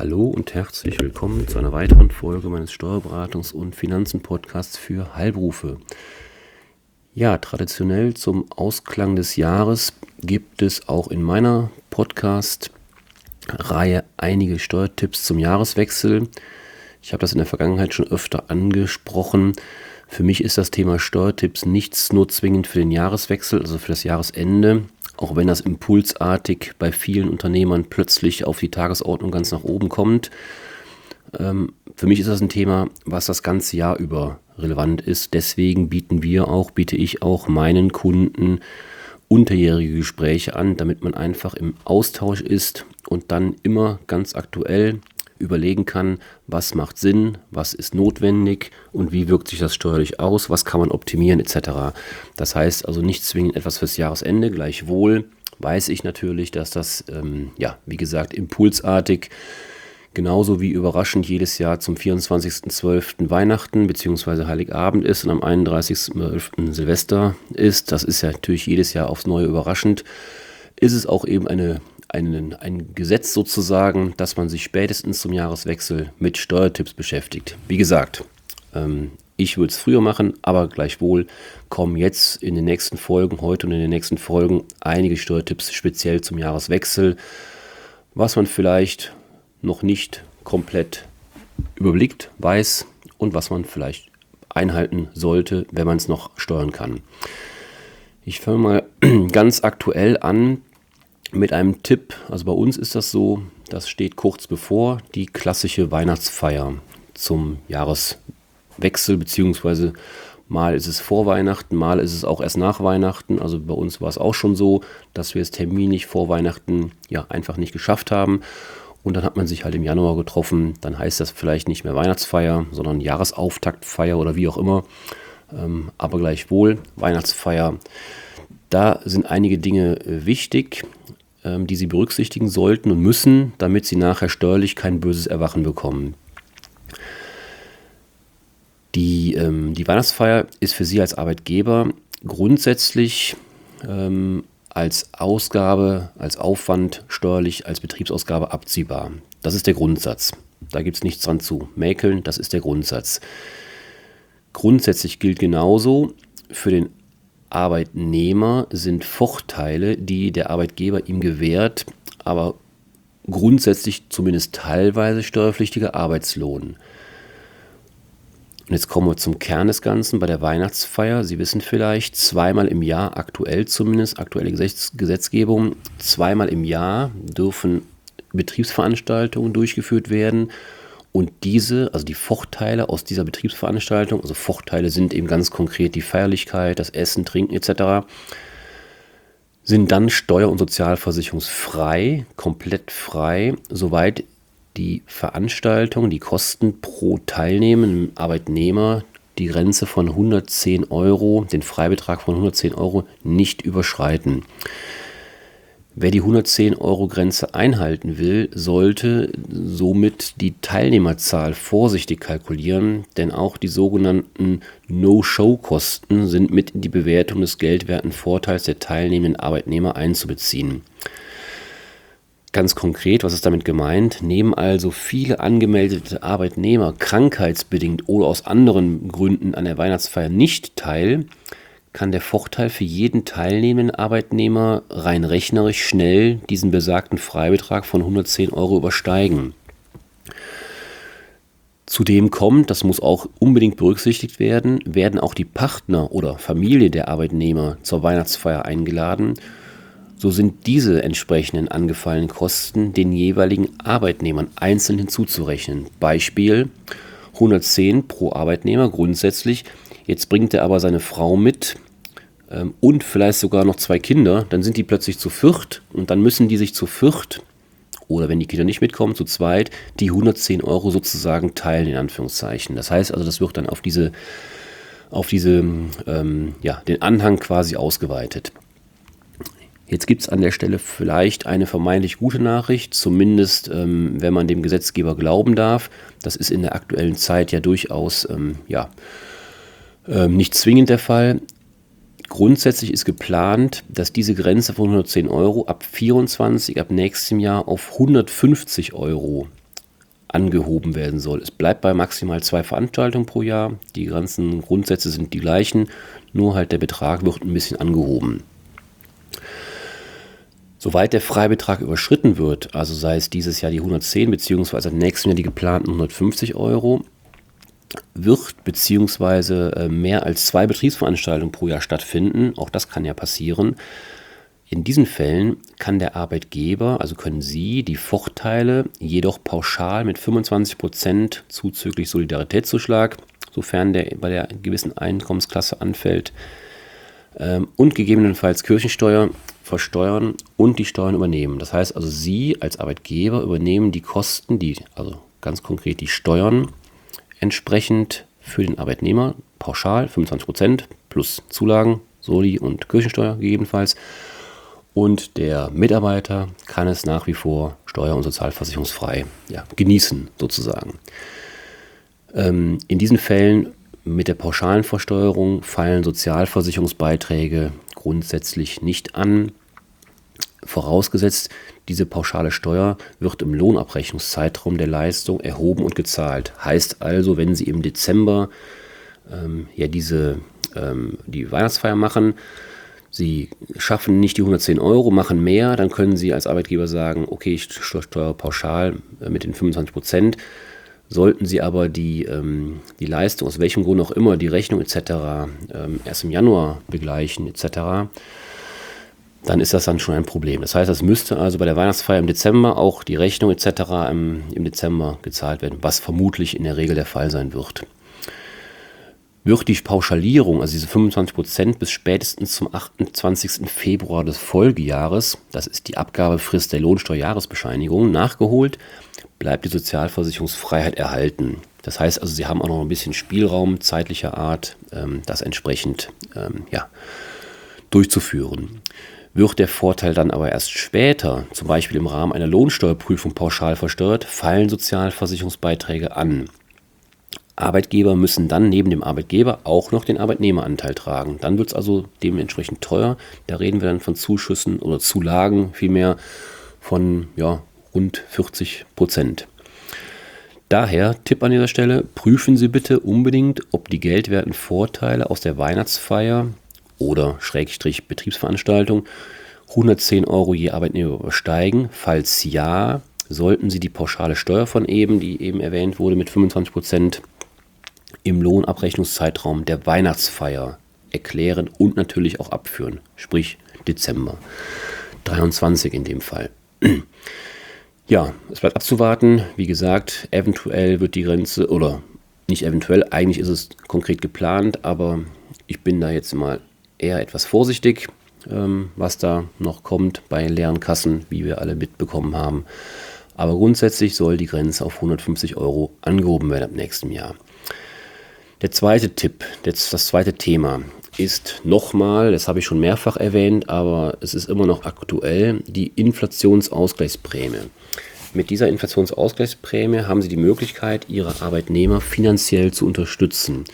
Hallo und herzlich willkommen zu einer weiteren Folge meines Steuerberatungs- und Finanzen-Podcasts für Heilberufe. Ja, traditionell zum Ausklang des Jahres gibt es auch in meiner Podcast-Reihe einige Steuertipps zum Jahreswechsel. Ich habe das in der Vergangenheit schon öfter angesprochen. Für mich ist das Thema Steuertipps nichts nur zwingend für den Jahreswechsel, also für das Jahresende, auch wenn das impulsartig bei vielen Unternehmern plötzlich auf die Tagesordnung ganz nach oben kommt. Für mich ist das ein Thema, was das ganze Jahr über relevant ist. Deswegen biete ich auch meinen Kunden unterjährige Gespräche an, damit man einfach im Austausch ist und dann immer ganz aktuell überlegen kann, was macht Sinn, was ist notwendig und wie wirkt sich das steuerlich aus, was kann man optimieren etc. Das heißt also nicht zwingend etwas fürs Jahresende, gleichwohl weiß ich natürlich, dass das, wie gesagt, impulsartig, genauso wie überraschend jedes Jahr zum 24.12. Weihnachten bzw. Heiligabend ist und am 31.12. Silvester ist. Das ist ja natürlich jedes Jahr aufs Neue überraschend. Ist es auch eben ein Gesetz sozusagen, dass man sich spätestens zum Jahreswechsel mit Steuertipps beschäftigt. Wie gesagt, ich würde es früher machen, aber gleichwohl kommen jetzt in den nächsten Folgen, heute und in den nächsten Folgen, einige Steuertipps speziell zum Jahreswechsel, was man vielleicht noch nicht komplett überblickt, weiß und was man vielleicht einhalten sollte, wenn man es noch steuern kann. Ich fange mal ganz aktuell an mit einem Tipp. Also bei uns ist das so, das steht kurz bevor, die klassische Weihnachtsfeier zum Jahreswechsel, beziehungsweise mal ist es vor Weihnachten, mal ist es auch erst nach Weihnachten. Also bei uns war es auch schon so, dass wir es terminlich vor Weihnachten einfach nicht geschafft haben. Und dann hat man sich halt im Januar getroffen. Dann heißt das vielleicht nicht mehr Weihnachtsfeier, sondern Jahresauftaktfeier oder wie auch immer. Aber gleichwohl Weihnachtsfeier. Da sind einige Dinge wichtig, die Sie berücksichtigen sollten und müssen, damit Sie nachher steuerlich kein böses Erwachen bekommen. Die Weihnachtsfeier ist für Sie als Arbeitgeber grundsätzlich als Ausgabe, als Aufwand steuerlich, als Betriebsausgabe abziehbar. Das ist der Grundsatz. Da gibt es nichts dran zu mäkeln, das ist der Grundsatz. Grundsätzlich gilt genauso, für den Arbeitnehmer sind Vorteile, die der Arbeitgeber ihm gewährt, aber grundsätzlich zumindest teilweise steuerpflichtiger Arbeitslohn. Und jetzt kommen wir zum Kern des Ganzen bei der Weihnachtsfeier. Sie wissen vielleicht, zweimal im Jahr, aktuell zumindest, aktuelle Gesetzgebung, zweimal im Jahr dürfen Betriebsveranstaltungen durchgeführt werden. Und also die Vorteile aus dieser Betriebsveranstaltung, also Vorteile sind eben ganz konkret die Feierlichkeit, das Essen, Trinken etc., sind dann steuer- und sozialversicherungsfrei, komplett frei, soweit die Veranstaltung, die Kosten pro teilnehmenden Arbeitnehmer die Grenze von 110 Euro, den Freibetrag von 110 Euro nicht überschreiten. Wer die 110 Euro Grenze einhalten will, sollte somit die Teilnehmerzahl vorsichtig kalkulieren, denn auch die sogenannten No-Show-Kosten sind mit in die Bewertung des geldwerten Vorteils der teilnehmenden Arbeitnehmer einzubeziehen. Ganz konkret, was ist damit gemeint? Nehmen also viele angemeldete Arbeitnehmer krankheitsbedingt oder aus anderen Gründen an der Weihnachtsfeier nicht teil, kann der Vorteil für jeden teilnehmenden Arbeitnehmer rein rechnerisch schnell diesen besagten Freibetrag von 110 Euro übersteigen. Zudem kommt, das muss auch unbedingt berücksichtigt werden, werden auch die Partner oder Familie der Arbeitnehmer zur Weihnachtsfeier eingeladen. So sind diese entsprechenden angefallenen Kosten den jeweiligen Arbeitnehmern einzeln hinzuzurechnen. Beispiel 110 pro Arbeitnehmer grundsätzlich. Jetzt bringt er aber seine Frau mit und vielleicht sogar noch 2 Kinder. Dann sind die plötzlich zu viert und dann müssen die sich zu viert oder wenn die Kinder nicht mitkommen, zu zweit, die 110 Euro sozusagen teilen, in Anführungszeichen. Das heißt also, das wird dann auf den Anhang quasi ausgeweitet. Jetzt gibt es an der Stelle vielleicht eine vermeintlich gute Nachricht, zumindest wenn man dem Gesetzgeber glauben darf. Das ist in der aktuellen Zeit ja durchaus nicht zwingend der Fall. Grundsätzlich ist geplant, dass diese Grenze von 110 Euro ab 24, ab nächstem Jahr auf 150 Euro angehoben werden soll. Es bleibt bei maximal 2 Veranstaltungen pro Jahr. Die ganzen Grundsätze sind die gleichen, nur halt der Betrag wird ein bisschen angehoben. Soweit der Freibetrag überschritten wird, also sei es dieses Jahr die 110 bzw. im nächsten Jahr die geplanten 150 Euro, wird bzw. mehr als 2 Betriebsveranstaltungen pro Jahr stattfinden. Auch das kann ja passieren. In diesen Fällen kann der Arbeitgeber, also können Sie, die Vorteile jedoch pauschal mit 25% zuzüglich Solidaritätszuschlag, sofern der bei der gewissen Einkommensklasse anfällt, und gegebenenfalls Kirchensteuer versteuern und die Steuern übernehmen. Das heißt also, Sie als Arbeitgeber übernehmen die Kosten, also ganz konkret die Steuern, entsprechend für den Arbeitnehmer pauschal 25% plus Zulagen, Soli und Kirchensteuer gegebenenfalls. Und der Mitarbeiter kann es nach wie vor steuer- und sozialversicherungsfrei genießen, sozusagen. In diesen Fällen mit der pauschalen Versteuerung fallen Sozialversicherungsbeiträge grundsätzlich nicht an. Vorausgesetzt, diese pauschale Steuer wird im Lohnabrechnungszeitraum der Leistung erhoben und gezahlt. Heißt also, wenn Sie im Dezember die Weihnachtsfeier machen, Sie schaffen nicht die 110 Euro, machen mehr, dann können Sie als Arbeitgeber sagen, okay, ich steuere pauschal mit den 25%. Sollten Sie aber die Leistung, aus welchem Grund auch immer, die Rechnung etc. Erst im Januar begleichen etc., dann ist das dann schon ein Problem. Das heißt, es müsste also bei der Weihnachtsfeier im Dezember auch die Rechnung etc. im Dezember gezahlt werden, was vermutlich in der Regel der Fall sein wird. Wird die Pauschalierung, also diese 25% bis spätestens zum 28. Februar des Folgejahres, das ist die Abgabefrist der Lohnsteuerjahresbescheinigung, nachgeholt, bleibt die Sozialversicherungsfreiheit erhalten. Das heißt also, Sie haben auch noch ein bisschen Spielraum zeitlicher Art, das entsprechend durchzuführen. Wird der Vorteil dann aber erst später, zum Beispiel im Rahmen einer Lohnsteuerprüfung pauschal versteuert, fallen Sozialversicherungsbeiträge an. Arbeitgeber müssen dann neben dem Arbeitgeber auch noch den Arbeitnehmeranteil tragen. Dann wird es also dementsprechend teuer. Da reden wir dann von Zuschüssen oder Zulagen vielmehr von rund 40%. Daher, Tipp an dieser Stelle, prüfen Sie bitte unbedingt, ob die geldwerten Vorteile aus der Weihnachtsfeier oder / Betriebsveranstaltung 110 Euro je Arbeitnehmer übersteigen. Falls ja, sollten Sie die pauschale Steuer von die eben erwähnt wurde, mit 25% im Lohnabrechnungszeitraum der Weihnachtsfeier erklären und natürlich auch abführen, sprich Dezember 23 in dem Fall. Ja, es bleibt abzuwarten. Wie gesagt, eventuell wird die Grenze, oder nicht eventuell, eigentlich ist es konkret geplant, aber ich bin da jetzt mal eher etwas vorsichtig, was da noch kommt bei leeren Kassen, wie wir alle mitbekommen haben. Aber grundsätzlich soll die Grenze auf 150 Euro angehoben werden ab nächstem Jahr. Der zweite Tipp, das zweite Thema ist nochmal, das habe ich schon mehrfach erwähnt, aber es ist immer noch aktuell, die Inflationsausgleichsprämie. Mit dieser Inflationsausgleichsprämie haben Sie die Möglichkeit, Ihre Arbeitnehmer finanziell zu unterstützen.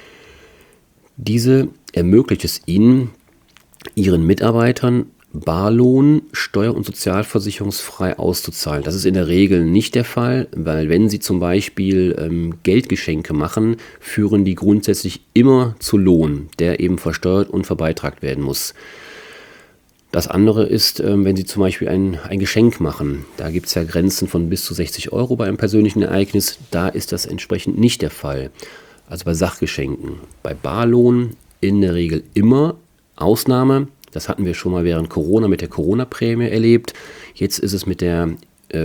Diese ermöglicht es Ihnen, Ihren Mitarbeitern Barlohn steuer- und sozialversicherungsfrei auszuzahlen. Das ist in der Regel nicht der Fall, weil wenn Sie zum Beispiel Geldgeschenke machen, führen die grundsätzlich immer zu Lohn, der eben versteuert und verbeitragt werden muss. Das andere ist, wenn Sie zum Beispiel ein Geschenk machen. Da gibt es ja Grenzen von bis zu 60 Euro bei einem persönlichen Ereignis. Da ist das entsprechend nicht der Fall. Also bei Sachgeschenken. Bei Barlohn in der Regel immer Ausnahme. Das hatten wir schon mal während Corona mit der Corona-Prämie erlebt. Jetzt ist es mit der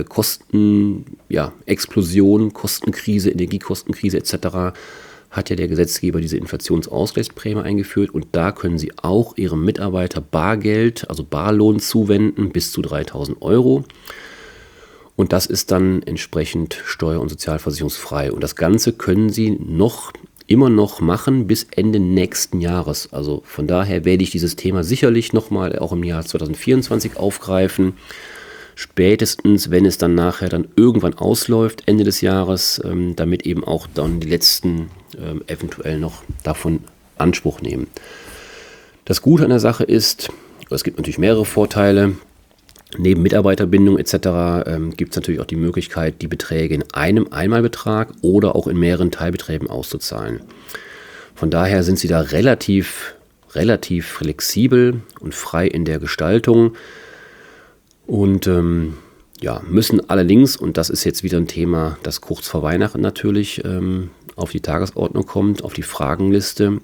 Explosion, Kostenkrise, Energiekostenkrise etc. hat ja der Gesetzgeber diese Inflationsausgleichsprämie eingeführt und da können Sie auch Ihrem Mitarbeiter Bargeld, also Barlohn zuwenden, bis zu 3.000 Euro. Und das ist dann entsprechend steuer- und sozialversicherungsfrei. Und das Ganze können Sie immer noch machen bis Ende nächsten Jahres. Also von daher werde ich dieses Thema sicherlich nochmal auch im Jahr 2024 aufgreifen. Spätestens, wenn es dann nachher irgendwann ausläuft, Ende des Jahres, damit eben auch dann die Letzten eventuell noch davon Anspruch nehmen. Das Gute an der Sache ist, es gibt natürlich mehrere Vorteile. Neben Mitarbeiterbindung etc. Gibt es natürlich auch die Möglichkeit, die Beträge in einem Einmalbetrag oder auch in mehreren Teilbeträgen auszuzahlen. Von daher sind Sie da relativ flexibel und frei in der Gestaltung und müssen allerdings, und das ist jetzt wieder ein Thema, das kurz vor Weihnachten natürlich auf die Tagesordnung kommt, auf die Fragenliste,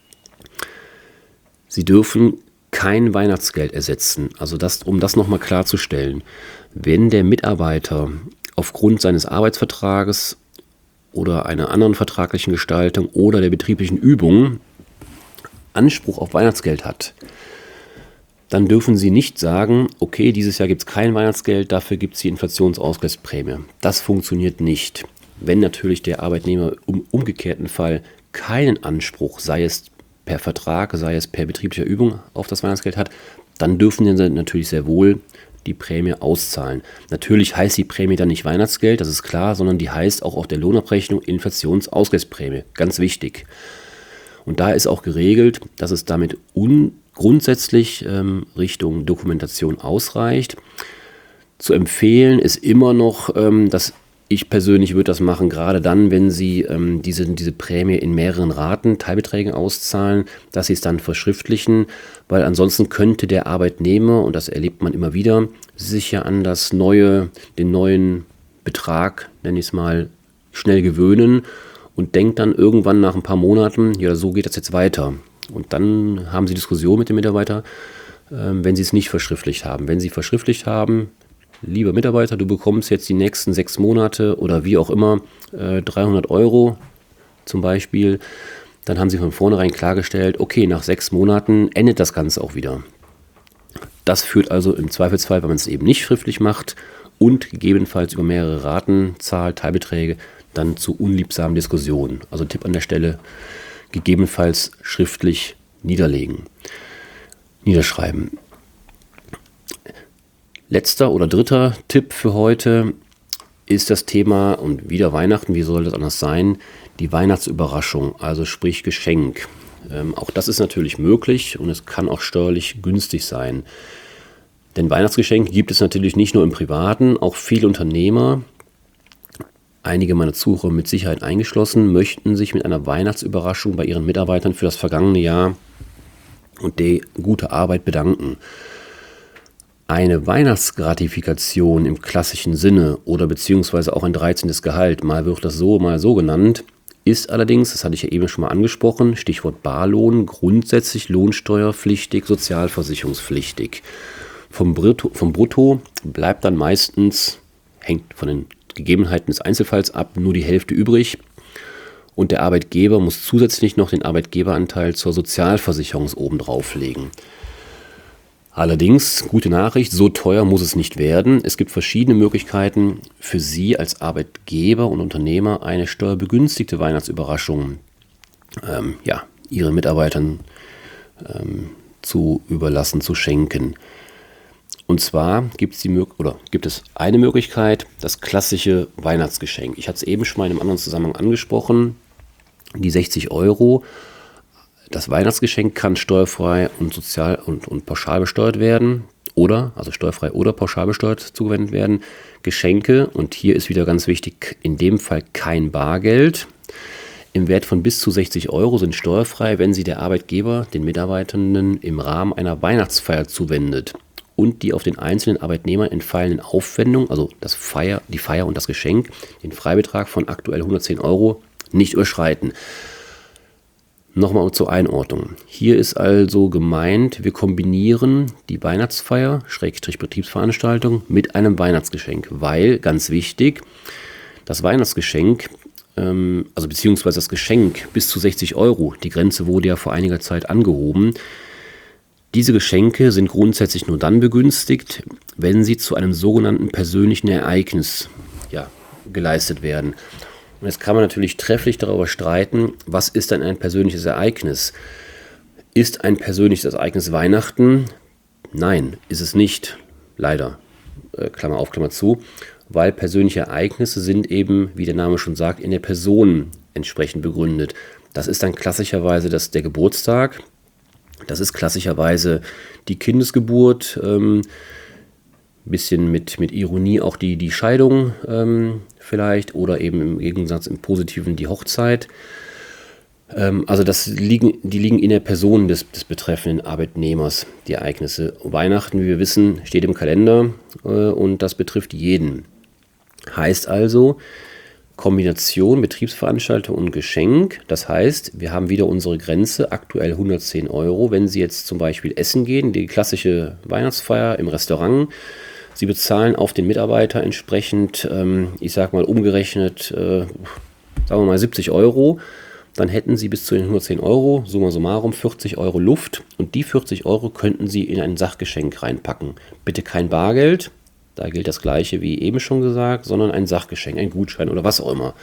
Sie dürfen kein Weihnachtsgeld ersetzen. Also um das nochmal klarzustellen, wenn der Mitarbeiter aufgrund seines Arbeitsvertrages oder einer anderen vertraglichen Gestaltung oder der betrieblichen Übung Anspruch auf Weihnachtsgeld hat, dann dürfen Sie nicht sagen, okay, dieses Jahr gibt es kein Weihnachtsgeld, dafür gibt es die Inflationsausgleichsprämie. Das funktioniert nicht. Wenn natürlich der Arbeitnehmer im umgekehrten Fall keinen Anspruch, sei es per Vertrag, sei es per betrieblicher Übung auf das Weihnachtsgeld hat, dann dürfen Sie natürlich sehr wohl die Prämie auszahlen. Natürlich heißt die Prämie dann nicht Weihnachtsgeld, das ist klar, sondern die heißt auch auf der Lohnabrechnung Inflationsausgleichsprämie. Ganz wichtig. Und da ist auch geregelt, dass es damit grundsätzlich Richtung Dokumentation ausreicht. Zu empfehlen ist immer noch, dass ich persönlich würde das machen, gerade dann, wenn Sie diese Prämie in mehreren Raten, Teilbeträgen auszahlen, dass Sie es dann verschriftlichen, weil ansonsten könnte der Arbeitnehmer, und das erlebt man immer wieder, sich ja an den neuen Betrag, nenne ich es mal, schnell gewöhnen und denkt dann irgendwann nach ein paar Monaten, ja, so geht das jetzt weiter. Und dann haben Sie Diskussion mit dem Mitarbeiter, wenn Sie es nicht verschriftlicht haben. Wenn Sie verschriftlicht haben, lieber Mitarbeiter, du bekommst jetzt die nächsten 6 Monate oder wie auch immer 300 € zum Beispiel, dann haben Sie von vornherein klargestellt, okay, nach 6 Monaten endet das Ganze auch wieder. Das führt also im Zweifelsfall, wenn man es eben nicht schriftlich macht und gegebenenfalls über mehrere Ratenzahl, Teilbeträge, dann zu unliebsamen Diskussionen. Also Tipp an der Stelle, gegebenenfalls schriftlich niederschreiben. Letzter oder dritter Tipp für heute ist das Thema, und wieder Weihnachten, wie soll das anders sein, die Weihnachtsüberraschung, also sprich Geschenk. Auch das ist natürlich möglich und es kann auch steuerlich günstig sein. Denn Weihnachtsgeschenke gibt es natürlich nicht nur im Privaten, auch viele Unternehmer, einige meiner Zuhörer mit Sicherheit eingeschlossen, möchten sich mit einer Weihnachtsüberraschung bei ihren Mitarbeitern für das vergangene Jahr und die gute Arbeit bedanken. Eine Weihnachtsgratifikation im klassischen Sinne oder beziehungsweise auch ein 13. Gehalt, mal wird das so, mal so genannt, ist allerdings, das hatte ich ja eben schon mal angesprochen, Stichwort Barlohn, grundsätzlich lohnsteuerpflichtig, sozialversicherungspflichtig. Vom Brutto bleibt dann meistens, hängt von den Gegebenheiten des Einzelfalls ab, nur die Hälfte übrig. Und der Arbeitgeber muss zusätzlich noch den Arbeitgeberanteil zur Sozialversicherung obendrauf legen. Allerdings, gute Nachricht, so teuer muss es nicht werden. Es gibt verschiedene Möglichkeiten für Sie als Arbeitgeber und Unternehmer, eine steuerbegünstigte Weihnachtsüberraschung Ihren Mitarbeitern zu überlassen, zu schenken. Und zwar gibt es eine Möglichkeit, das klassische Weihnachtsgeschenk. Ich hatte es eben schon mal in einem anderen Zusammenhang angesprochen, die 60 €. Das Weihnachtsgeschenk kann steuerfrei und sozial und pauschal besteuert werden also steuerfrei oder pauschal besteuert zugewendet werden. Geschenke, und hier ist wieder ganz wichtig, in dem Fall kein Bargeld, im Wert von bis zu 60 € sind steuerfrei, wenn sie der Arbeitgeber den Mitarbeitenden im Rahmen einer Weihnachtsfeier zuwendet und die auf den einzelnen Arbeitnehmern entfallenden Aufwendungen, also die Feier und das Geschenk, den Freibetrag von aktuell 110 € nicht überschreiten. Nochmal zur Einordnung. Hier ist also gemeint, wir kombinieren die Weihnachtsfeier, Betriebsveranstaltung, mit einem Weihnachtsgeschenk, weil, ganz wichtig, das Weihnachtsgeschenk, beziehungsweise das Geschenk bis zu 60 €, die Grenze wurde ja vor einiger Zeit angehoben. Diese Geschenke sind grundsätzlich nur dann begünstigt, wenn sie zu einem sogenannten persönlichen Ereignis geleistet werden. Und jetzt kann man natürlich trefflich darüber streiten, was ist denn ein persönliches Ereignis? Ist ein persönliches Ereignis Weihnachten? Nein, ist es nicht. Leider. Klammer auf, Klammer zu. Weil persönliche Ereignisse sind eben, wie der Name schon sagt, in der Person entsprechend begründet. Das ist dann klassischerweise der Geburtstag. Das ist klassischerweise die Kindesgeburt. bisschen mit Ironie auch die Scheidung vielleicht oder eben im Gegensatz im Positiven die Hochzeit. Also die liegen in der Person des betreffenden Arbeitnehmers, die Ereignisse. Weihnachten, wie wir wissen, steht im Kalender und das betrifft jeden. Heißt also, Kombination Betriebsveranstaltung und Geschenk. Das heißt, wir haben wieder unsere Grenze, aktuell 110 Euro. Wenn Sie jetzt zum Beispiel essen gehen, die klassische Weihnachtsfeier im Restaurant, Sie bezahlen auf den Mitarbeiter entsprechend, ich sag mal umgerechnet, sagen wir mal 70 Euro, dann hätten Sie bis zu den 110 Euro, summa summarum, 40 Euro Luft und die 40 Euro könnten Sie in ein Sachgeschenk reinpacken. Bitte kein Bargeld. Da gilt das Gleiche wie eben schon gesagt, sondern ein Sachgeschenk, ein Gutschein oder was auch immer.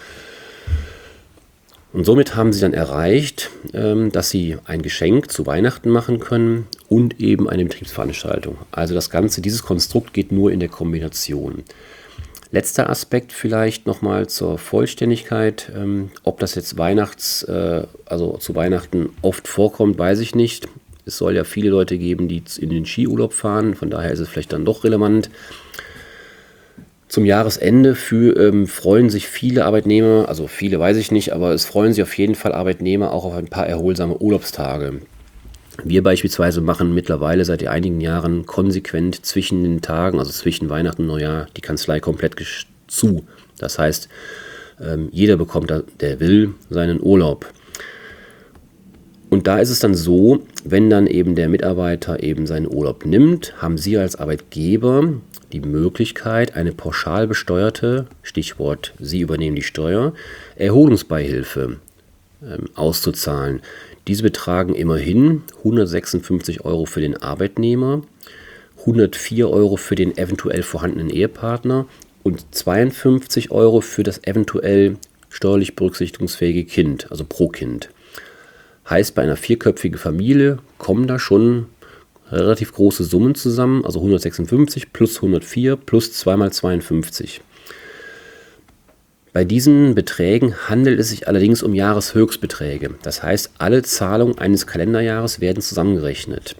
Und somit haben Sie dann erreicht, dass Sie ein Geschenk zu Weihnachten machen können und eben eine Betriebsveranstaltung. Also das Ganze, dieses Konstrukt geht nur in der Kombination. Letzter Aspekt vielleicht nochmal zur Vollständigkeit. Ob das jetzt also zu Weihnachten oft vorkommt, weiß ich nicht. Es soll ja viele Leute geben, die in den Skiurlaub fahren. Von daher ist es vielleicht dann doch relevant. Zum Jahresende freuen sich viele Arbeitnehmer, also viele weiß ich nicht, aber es freuen sich auf jeden Fall Arbeitnehmer auch auf ein paar erholsame Urlaubstage. Wir beispielsweise machen mittlerweile seit einigen Jahren konsequent zwischen den Tagen, also zwischen Weihnachten und Neujahr, die Kanzlei komplett zu. Das heißt, jeder bekommt, der will, seinen Urlaub. Und da ist es dann so, wenn dann eben der Mitarbeiter eben seinen Urlaub nimmt, haben Sie als Arbeitgeber die Möglichkeit, eine pauschal besteuerte, Stichwort Sie übernehmen die Steuer, Erholungsbeihilfe auszuzahlen. Diese betragen immerhin 156 Euro für den Arbeitnehmer, 104 Euro für den eventuell vorhandenen Ehepartner und 52 Euro für das eventuell steuerlich berücksichtigungsfähige Kind, also pro Kind. Heißt, bei einer vierköpfigen Familie kommen da schon relativ große Summen zusammen, also 156 plus 104 plus 2 mal 52. Bei diesen Beträgen handelt es sich allerdings um Jahreshöchstbeträge. Das heißt, alle Zahlungen eines Kalenderjahres werden zusammengerechnet.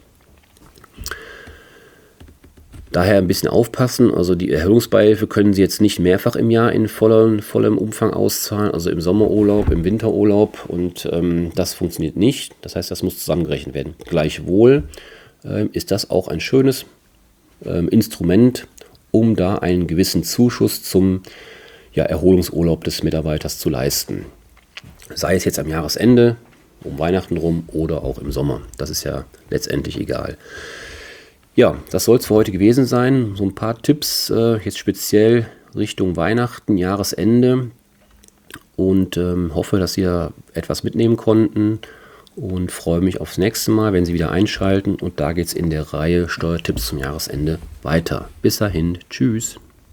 Daher ein bisschen aufpassen, also die Erhöhungsbeihilfe können Sie jetzt nicht mehrfach im Jahr in vollem Umfang auszahlen, also im Sommerurlaub, im Winterurlaub und das funktioniert nicht. Das heißt, das muss zusammengerechnet werden. Gleichwohl ist das auch ein schönes Instrument, um da einen gewissen Zuschuss zum Erholungsurlaub des Mitarbeiters zu leisten. Sei es jetzt am Jahresende, um Weihnachten rum oder auch im Sommer. Das ist ja letztendlich egal. Ja, das soll es für heute gewesen sein. So ein paar Tipps jetzt speziell Richtung Weihnachten, Jahresende und hoffe, dass Sie etwas mitnehmen konnten und freue mich aufs nächste Mal, wenn Sie wieder einschalten und da geht es in der Reihe Steuertipps zum Jahresende weiter. Bis dahin, tschüss.